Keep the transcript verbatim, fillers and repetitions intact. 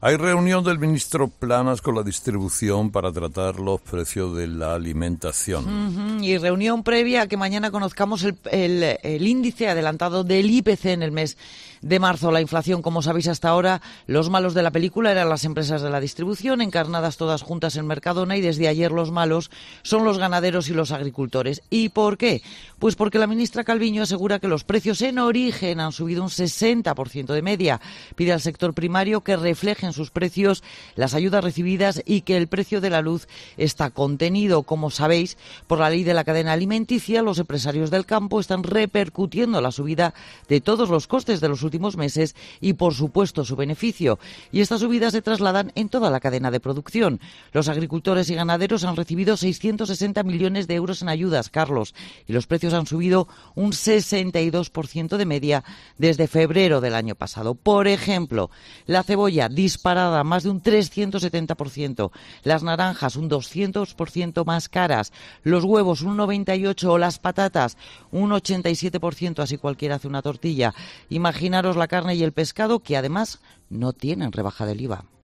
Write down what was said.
Hay reunión del ministro Planas con la distribución para tratar los precios de la alimentación. Uh-huh. Y reunión previa a que mañana conozcamos el, el, el índice adelantado del I P C en el mes de marzo. La inflación, como sabéis hasta ahora, los malos de la película eran las empresas de la distribución, encarnadas todas juntas en Mercadona, y desde ayer los malos son los ganaderos y los agricultores. ¿Y por qué? Pues porque la ministra Calviño asegura que los precios en origen han subido un sesenta por ciento de media. Pide al sector primario que reflejen sus precios las ayudas recibidas y que el precio de la luz está contenido. Como sabéis, por la ley de la cadena alimenticia, los empresarios del campo están repercutiendo la subida de todos los costes de los últimos meses y, por supuesto, su beneficio. Y estas subidas se trasladan en toda la cadena de producción. Los agricultores y ganaderos han recibido seiscientos sesenta millones de euros en ayudas, Carlos, y los precios han subido un sesenta y dos por ciento de media desde febrero del año pasado. Por ejemplo, la cebolla disparada más de un trescientos setenta por ciento, las naranjas un doscientos por ciento más caras, los huevos un noventa y ocho por ciento o las patatas un ochenta y siete por ciento, así cualquiera hace una tortilla. Imaginaros la carne y el pescado, que además no tienen rebaja del I V A.